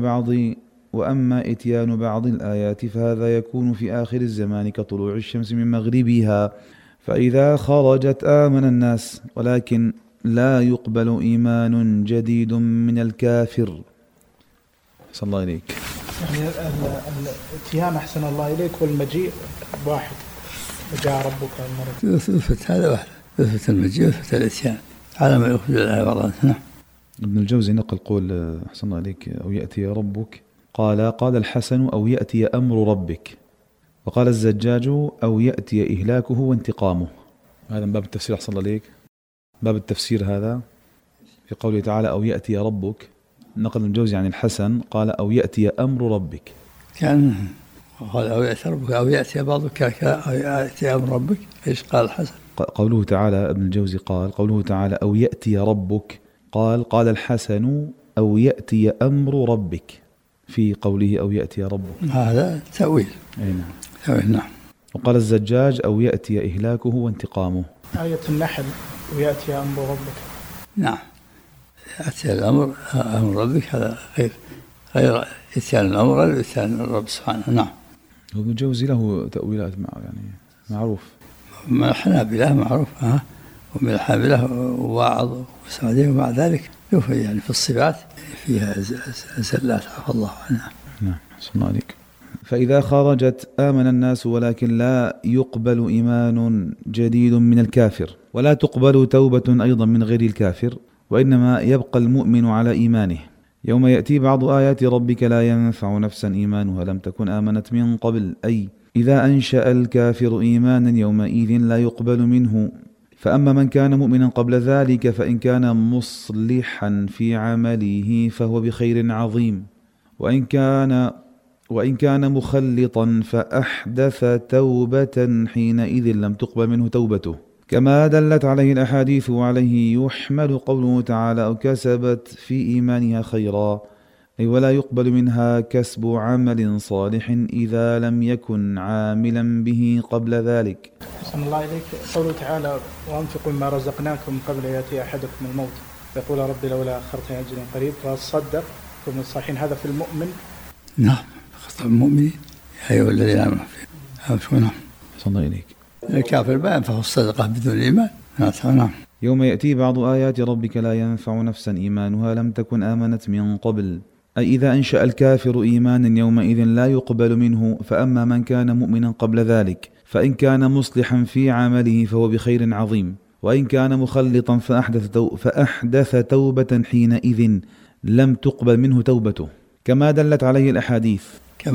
إتيان بعض الآيات فهذا يكون في آخر الزمان كطلوع الشمس من مغربها، فإذا خرجت آمن الناس، ولكن لا يقبل إيمان جديد من الكافر. صلى الله عليك. يعني الاتيان أحسن الله إليك والمجيء واحد، وجاء ربك المرة ثبت هذا واحد، ثبت المجيء وثبت الاتيان على ما يخرج الآية بعضها. ابن الجوزي نقل قول أحسن الله عليك أو يأتي ربك، قال الحسن أو يأتي أمر ربك، وقال الزجاج أو يأتي إهلاكه وانتقامه. هذا من باب التفسير. أحسن الله عليك. باب التفسير هذا في قوله تعالى أو يأتي ربك، نقل ابن الجوزي عن الحسن قال أو يأتي أمر ربك، كان قال أو يأتي ربك أو يأتي بعضك أو يأتي أمر ربك. إيش قال الحسن؟ قوله تعالى ابن الجوزي قال قوله تعالى أو يأتي ربك، قال الحسن أو يأتي أمر ربك في قوله أو يأتي ربك. هذا تأويل. أي نعم. تأويل نعم. وقال الزجاج أو يأتي إهلاكه وانتقامه. آية النحل ويأتي أمر ربك. نعم. يأتي الأمر أمر ربك، هذا غير إتيان الأمر، غير إتيان الرب سبحانه. نعم. وابن الجوزي له تأويلات يعني معروف. من الحنابلة معروف، ومن الحنابلة واعظ وسعديه، ومع ذلك يعني في الصفات فيها زلات عفى الله عنها. نعم. صلى الله عليك. فإذا خرجت آمن الناس ولكن لا يقبل إيمان جديد من الكافر، ولا تقبل توبة أيضا من غير الكافر، وإنما يبقى المؤمن على إيمانه. يوم يأتي بعض آيات ربك لا ينفع نفسا إيمانها لم تكن آمنت من قبل، أي إذا أنشأ الكافر إيمانا يومئذ لا يقبل منه. فأما من كان مؤمنا قبل ذلك فإن كان مصلحا في عمله فهو بخير عظيم، وإن كان مخلطا فأحدث توبة حينئذ لم تقبل منه توبته، كما دلت عليه الأحاديث. وعليه يحمل قوله تعالى أو كسبت في إيمانها خيرا، أي ولا يقبل منها كسب عمل صالح إذا لم يكن عاملا به قبل ذلك. أحسن الله إليك. قوله تعالى وأنفقوا مما رزقناكم قبل يأتي أحدكم الموت يقول ربي لولا أخرتني أجل قريب فأصدق ومن الصالحين. هذا في المؤمن. نعم. خطاب المؤمنين يا أيها الذين آمنوا نعم. صلى الله إليك. الكافر ما ينفع الصدقة بدون إيمان. نعم. يوم يأتي بعض آيات ربك لا ينفع نفسا إيمانها لم تكن آمنت من قبل، أي إذا أنشأ الكافر إيمانا يومئذ لا يقبل منه. فأما من كان مؤمنا قبل ذلك فإن كان مصلحا في عمله فهو بخير عظيم، وإن كان مخلطا فأحدث توبة حينئذ لم تقبل منه توبته، كما دلت عليه الأحاديث.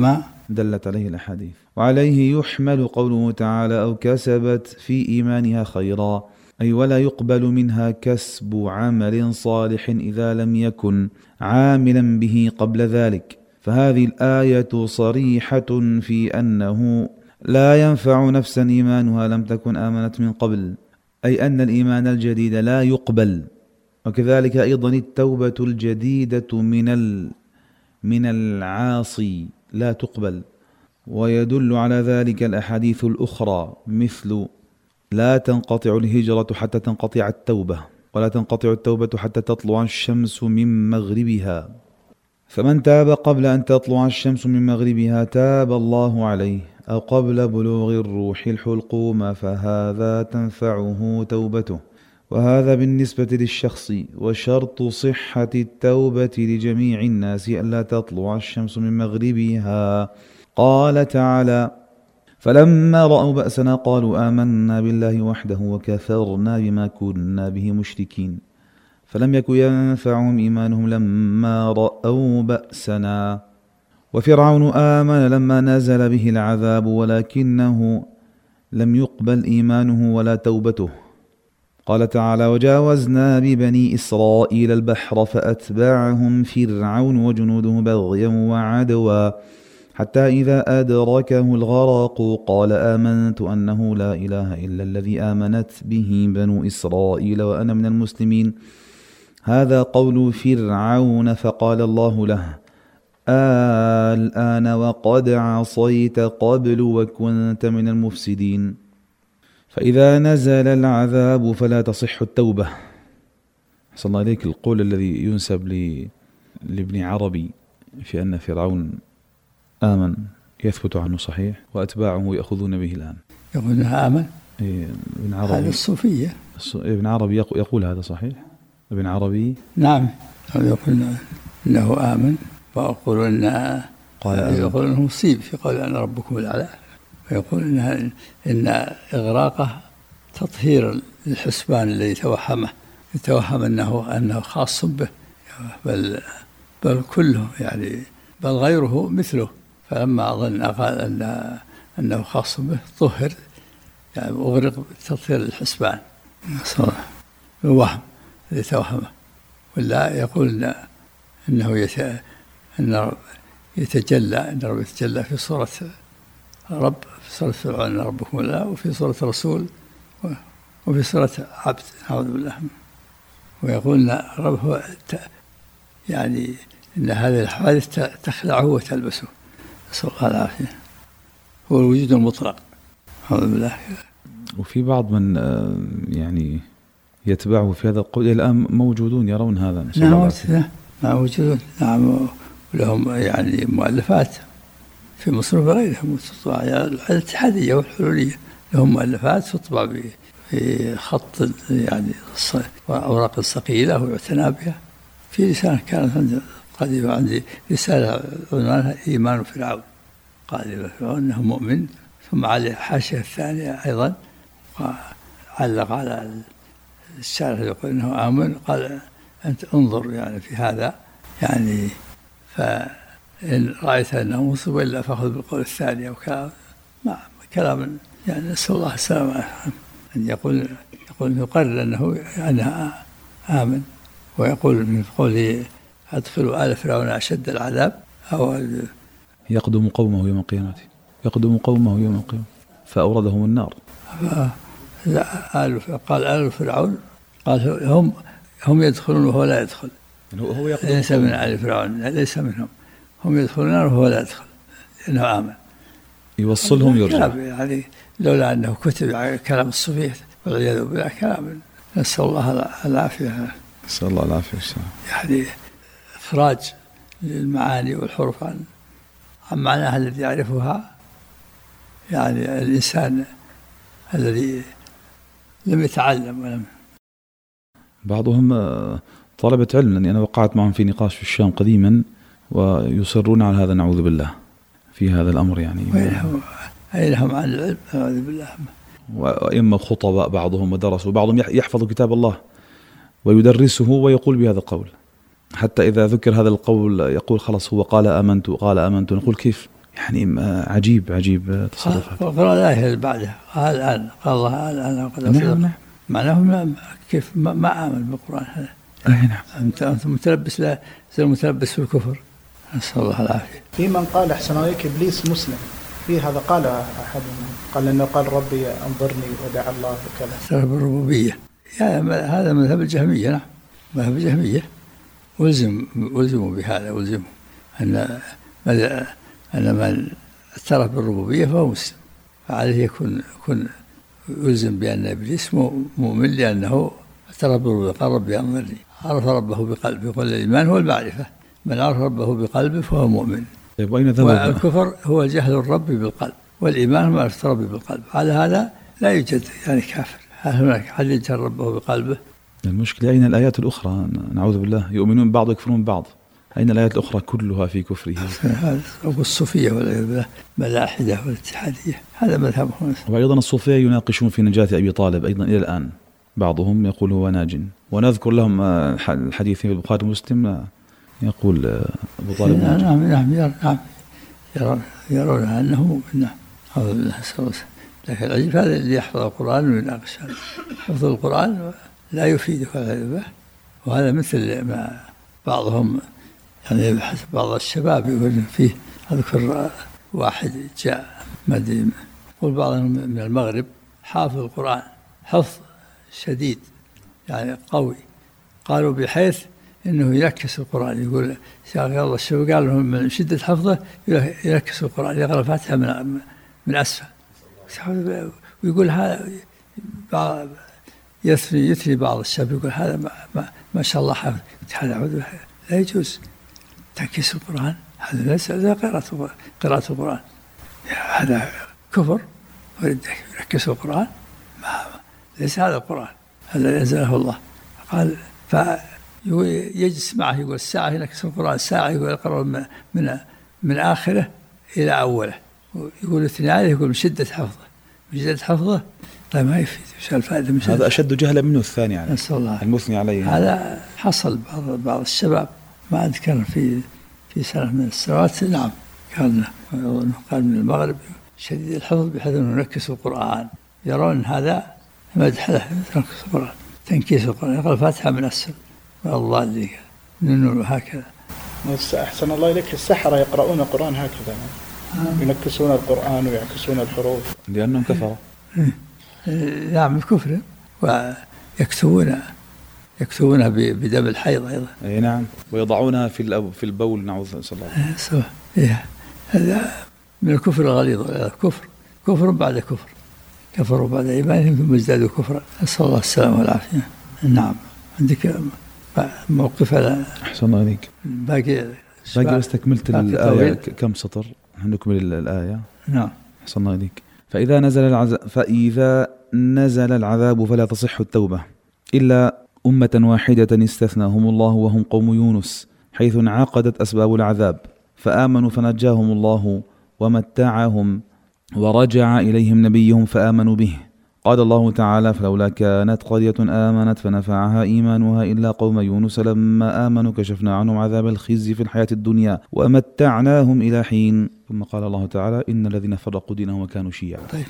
وعليه يحمل قوله تعالى أو كسبت في إيمانها خيرا، أي ولا يقبل منها كسب عمل صالح إذا لم يكن عاملا به قبل ذلك. فهذه الآية صريحة في أنه لا ينفع نفسا إيمانها لم تكن آمنت من قبل، أي أن الإيمان الجديد لا يقبل، وكذلك أيضا التوبة الجديدة من العاصي لا تقبل. ويدل على ذلك الأحاديث الأخرى مثل لا تنقطع الهجرة حتى تنقطع التوبة، ولا تنقطع التوبة حتى تطلع الشمس من مغربها، فمن تاب قبل أن تطلع الشمس من مغربها تاب الله عليه، أو قبل بلوغ الروح الحلقوم فهذا تنفعه توبته. وهذا بالنسبة للشخص، وشرط صحة التوبة لجميع الناس ألا تطلع الشمس من مغربها. قال تعالى فلما رأوا بأسنا قالوا آمنا بالله وحده وكفرنا بما كنا به مشركين، فلم يكن ينفعهم إيمانهم لما رأوا بأسنا. وفرعون آمن لما نزل به العذاب ولكنه لم يقبل إيمانه ولا توبته. قال تعالى وجاوزنا ببني إسرائيل البحر فأتبعهم فرعون وجنوده بغيا وعدوا حتى إذا أدركه الغرق قال آمنت أنه لا إله إلا الذي آمنت به بنو إسرائيل وأنا من المسلمين. هذا قول فرعون، فقال الله له الآن وقد عصيت قبل وكنت من المفسدين. فإذا نزل العذاب فلا تصح التوبة. صلى الله عليك. القول الذي ينسب لابن عربي في أن فرعون آمن يثبت عنه صحيح، وأتباعه يأخذون به الآن يقول آمن. ابن عربي هذا الصوفية. ابن عربي يقول هذا صحيح. ابن عربي نعم يقول إنه آمن، وأقول إنه مصيب في قول أن ربكم الأعلى، فيقول إن إغراقه تطهير الحسبان الذي يتوهم أنه خاص به، بل كله يعني بل غيره مثله، فلما أظن قال أنه خاص به طهر يعني أغرق بتطهير الحسبان، الوهم الذي توهمه، ولا يقول إنه يتجلى، إن رب يتجلى في صورة رب، في صورة فرعون ربكم الله، وفي صورة رسول، وفي صورة عبد، أعوذ بالله. ويقول إن رب هو يعني إن هذه الحوادث تخلعه وتلبسه، نسأل الله العافية، هو الوجود المطلق، أعوذ بالله. وفي بعض من يعني يتبعه في هذا القول الآن موجودون يرون هذا. نعم موجودون، نعم، ولهم يعني مؤلفات في مصر وغيرهم تطبع، الاتحادية والحلولية لهم مؤلفات تطبع بخط يعني أوراق الصقيلة ويعتنى بها. في رسالة كانت عندي قديمة، عندي رسالة عنوانها إيمان فرعون، قال فرعون أنه مؤمن، ثم عليه حاشية الثانية أيضا علق على الشارح يقول أنه آمن، قال أنت انظر يعني في هذا، يعني فإن رأيت أنه مصيب إلا فأخذ بالقول الثاني، أو كلام يعني نسأل الله السلامة. أن يقول يقرر أنه يعني آمن، ويقول من قوله أدخلوا آل فرعون أشد العذاب، أو يقدم قومه يوم القيامة، يقدم قومه يوم القيامة فأوردهم النار. قال آل فرعون، قال هم يدخلون وهو لا يدخل، هو ليس من آل فرعون، ليس منهم، هم يدخلون وهو لا يدخل لأنه آمن. يوصلهم يرجع، يعني لولا أنه كتب على كلام الصوفية والعياذ بالله كلام، نسأل الله العافية. نسأل الله العافية. يعني إخراج للمعاني والحروف عن معناها الذي يعرفها يعني الإنسان الذي لم يتعلم ولم. بعضهم طلبة علم، لأني أنا وقعت معهم في نقاش في الشام قديما، ويصرون على هذا، نعوذ بالله في هذا الأمر يعني. أين هم عن العلم، نعوذ بالله. وإما خطباء بعضهم ودرسوا، بعضهم يحفظ كتاب الله ويدرسه ويقول بهذا القول، حتى إذا ذكر هذا القول يقول خلاص هو قال آمنت، نقول كيف يعني؟ عجيب تصرفات. وقال الآية اللي بعدها قال الآن، قال الله الآن وقد نعم. معناه كيف ما آمن بالقرآن هذا. نعم. أنت متلبس، لا زال متلبس في الكفر، نسأل الله العافية. في من قال أحسن عليك إبليس مسلم، في هذا قال أحد قال إنه قال ربي أنظرني ودعا الله وكذا. سبب الربوبية، هذا مذهب الجهمية. نعم، مذهب الجهمية ألزموا بهذا، ألزموا أن من اعترف بالربوبية فهو مسلم، فعليه يكون يلزم بأن إبليس مؤمن، لأنه اعترف بالربوبية، قال ربي أنظرني، عرف ربه بقلبه. يقول الإيمان هو المعرفة، من عرف ربه بقلبه فهو مؤمن. والكفر هو جهل الرب بالقلب، والإيمان هو معرفة ربه بالقلب. على هذا لا يوجد يعني كافر. هل هناك حد يجهل ربه بقلبه؟ المشكلة أين الآيات الأخرى؟ نعوذ بالله، يؤمنون بعض ويكفرون بعض، أين الآيات الأخرى كلها في كفره؟ هذا الصوفية والعياذ بالله، ملاحدة والاتحادية، هذا مذهبهم. وأيضا الصوفية يناقشون في نجاة أبي طالب أيضا إلى الآن، بعضهم يقول هو ناج، ونذكر لهم الحديث في البخاري ومسلم يقول أبو طالب ناج. نعم يرون أنه مؤمن. أعوذ بالله. لكن العجيب هذا اللي يحفظ القرآن ويناقش، حفظ القرآن لا يفيدك والعياذ بالله. وهذا مثل ما بعضهم يعني بعض الشباب يقول فيه، أذكر واحد جاء مدين، يقول بعضهم من المغرب حافظ القرآن حفظ شديد يعني قوي، قالوا بحيث إنه يركز القرآن. يقول شاغل الله شو قال لهم من شدة حفظه يركز القرآن، يقرأ الفاتحة من أسفل. ويقول هذا يثني بعض الشباب، يقول هذا ما شاء الله حافظ. هذا لا يجوز تركيز القرآن، هذا ليس قراءة القرآن، هذا كفر. يركز القرآن، ليس هذا القرآن، هذا ينزله الله. قال فيجلس معه، يقول الساعة يركز القرآن، الساعة يقول يقرأ من آخره إلى أوله. يقول اثنين عليه، يقول من شدة حفظه طيب ما يفيد، وش الفائدة من هذا أشد جهلا منه الثاني يعني. نسأل الله المثني عليه. هذا حصل بعض الشباب، ما أذكر في سنة من السنوات. نعم، قال من المغرب شديد الحفظ بحيث أنه يركز القرآن، يرون هذا مدح له تنكيس القرآن، يقرأ الفاتحة من أسفل والله اللي ننو هكذا. أحسن الله إليك، السحرة يقرؤون القرآن هكذا، ينكسون القرآن ويعكسون الحروف لأنهم كفروا. نعم الكفر، ويكتبونها بدم الحيض أيضا. أي نعم، ويضعونها في البول، نعوذ صلى الله عليه وسلم. هذا من الكفر الغليظ، كفر بعد كفر، كفروا بعد إيمانهم ثم ازدادوا كفرا، نسأل الله السلامة والعافية. نعم. عندك موقف على أحسن الله عليك. باقي بس تكملت الآية كم سطر؟ نكمل الآية. نعم. أحسن الله عليك. فإذا نزل العذاب فلا تصح التوبة إلا أمة واحدة استثناهم الله وهم قوم يونس، حيث انعقدت أسباب العذاب فآمنوا فنجاهم الله ومتعهم ورجع إليهم نبيهم فآمنوا به. قال الله تعالى: فلولا كانت قرية آمنت فنفعها إيمانها إلا قوم يونس لما آمنوا كشفنا عنهم عذاب الخزي في الحياة الدنيا ومتعناهم إلى حين. ثم قال الله تعالى: إن الذين فرقوا دينهم وكانوا شيعا. طيب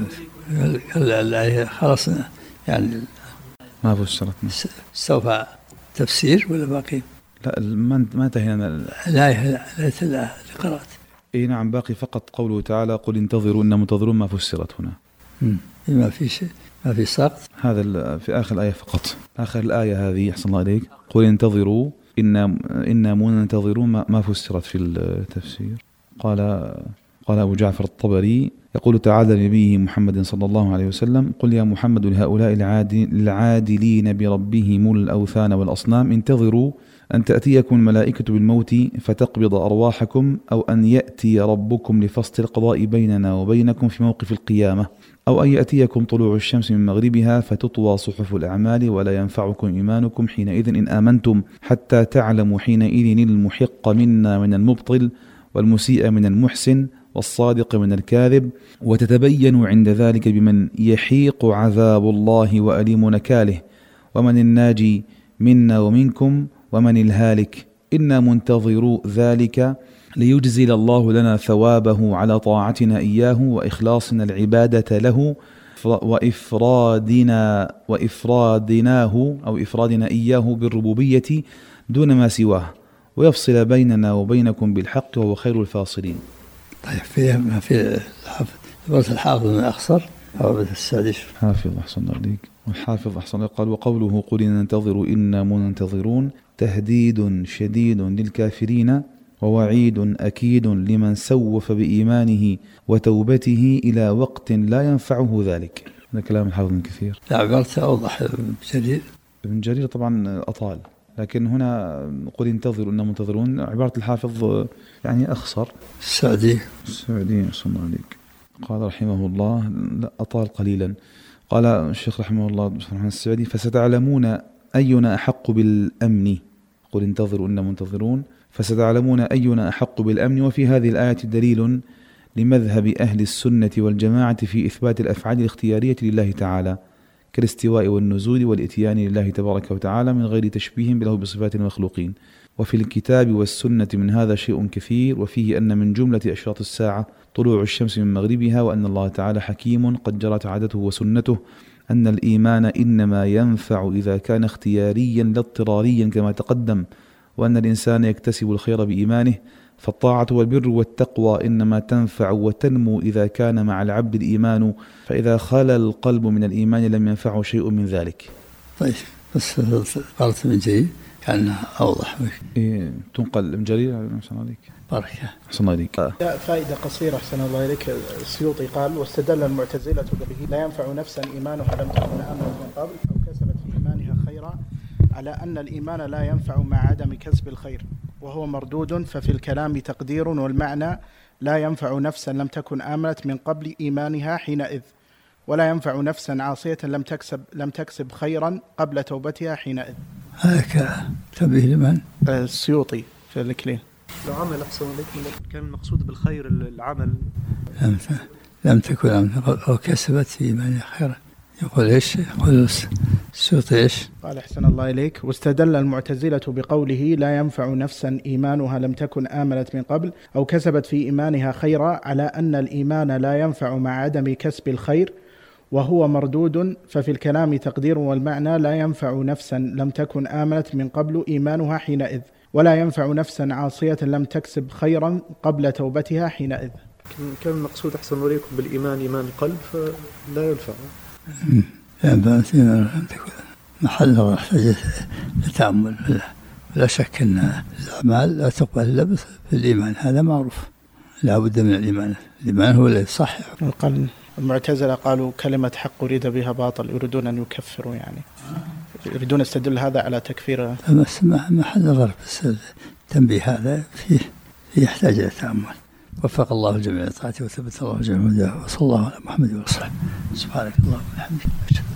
الآية خلاص يعني ما فسرتنا، سوف تفسير ولا باقي؟ لا ما انتهينا الآية اللي قرأت. اي نعم، باقي فقط قوله تعالى: قل انتظروا إن منتظرون، ما فسرت هنا. ما في شيء، ما في سقط. هذا في آخر الآية فقط، آخر الآية هذه. أحسن الله عليك. قل انتظروا إنا منتظرون ما فسرت في التفسير. قال أبو جعفر الطبري يقول تعالى لنبيه محمد صلى الله عليه وسلم: قل يا محمد لهؤلاء العادلين بربهم الأوثان والأصنام انتظروا أن تأتيكم الملائكة بالموت فتقبض أرواحكم، أو أن يأتي ربكم لفصل القضاء بيننا وبينكم في موقف القيامة، أو أن يأتيكم طلوع الشمس من مغربها فتطوى صحف الأعمال ولا ينفعكم إيمانكم حينئذ إن آمنتم، حتى تعلموا حينئذ المحق منا من المبطل والمسيء من المحسن والصادق من الكاذب، وتتبينوا عند ذلك بمن يحيق عذاب الله وأليم نكاله، ومن الناجي منا ومنكم، ومن الهالك. إنا منتظروا ذلك ليجزل الله لنا ثوابه على طاعتنا إياه وإخلاصنا العبادة له وإفرادنا إياه بالربوبية دون ما سواه، ويفصل بيننا وبينكم بالحق وهو خير الفاصلين. طيب في الحافظ من أخصر أو السادس حافظ. أحسن عليك. والحافظ أحسن قال: وقوله قل ننتظر إنا منتظرون تهديد شديد للكافرين ووعيد أكيد لمن سوف بإيمانه وتوبته إلى وقت لا ينفعه ذلك. هذا كلام الحافظ ابن كثير. عبارته أوضح ابن جرير طبعا أطال، لكن هنا قل انتظروا إنا منتظرون عبارة الحافظ يعني أخصر. السعدي صلى عليك. قال رحمه الله لا أطال قليلا. قال الشيخ رحمه الله السعدي: فستعلمون أينا أحق بالأمن. قل انتظروا إنا منتظرون فستعلمون أينا أحق بالأمن. وفي هذه الآية دليل لمذهب أهل السنة والجماعة في إثبات الأفعال الاختيارية لله تعالى كالاستواء والنزول والإتيان لله تبارك وتعالى من غير تشبيه له بصفات المخلوقين. وفي الكتاب والسنة من هذا شيء كثير، وفيه أن من جملة أشراط الساعة طلوع الشمس من مغربها، وأن الله تعالى حكيم قد جرت عادته وسنته، أن الإيمان إنما ينفع إذا كان اختياريا لا اضطراريا كما تقدم، وأن الإنسان يكتسب الخير بإيمانه، فالطاعة والبر والتقوى إنما تنفع وتنمو إذا كان مع العبد الإيمان، فإذا خلى القلب من الإيمان لم ينفعه شيء من ذلك. طيب بس قالت من جيد كأنها أوضح. تنقل من جرير. أحسن عليك. بارك. أحسن عليك. فائدة قصيرة أحسن الله إليك. السيوطي قال: واستدل المعتزلة به لا ينفع نفسا إيمانها لم تكن آمنت من قبل أو كسبت في إيمانها خيرا، على أن الإيمان لا ينفع مع عدم كسب الخير، وهو مردود. ففي الكلام تقدير، والمعنى لا ينفع نفسا لم تكن آمنت من قبل إيمانها حينئذ، ولا ينفع نفسا عاصية لم تكسب خيرا قبل توبتها حينئذ. هذا تنبيه لمن؟ السيوطي في الإكليل. لو عمل أحسن لك كان المقصود بالخير العمل. لم تكن أو كسبت في إيمانها خيرا. يقول إيش؟ يقول السيوطي إيش؟ قال أحسن الله إليك: واستدل المعتزلة بقوله لا ينفع نفسا إيمانها لم تكن آمنت من قبل أو كسبت في إيمانها خيرا، على أن الإيمان لا ينفع مع عدم كسب الخير، وهو مردود، ففي الكلام تقدير والمعنى: لا ينفع نفسا لم تكن آمنت من قبل إيمانها حينئذ، ولا ينفع نفسا عاصية لم تكسب خيرا قبل توبتها حينئذ. كان المقصود أحسن الله إليكم بالإيمان إيمان القلب فلا ينفع. محل نظر يحتاج لتأمل. لا شك أن الأعمال لا تقبل إلا بالإيمان، هذا معروف، لا بد من الإيمان. الإيمان هو الذي يصحح. قال المعتزلة قالوا كلمة حق أريد بها باطل، يريدون أن يكفروا، يعني يريدون استدل هذا على تكفير. بس محل نظر، بس التنبيه هذا فيه يحتاج إلى تأمل. وفق الله الجميع لطاعته وثبت الله الجميع، وصلى الله على محمد وصحبه. سبحانك اللهم وبحمدك.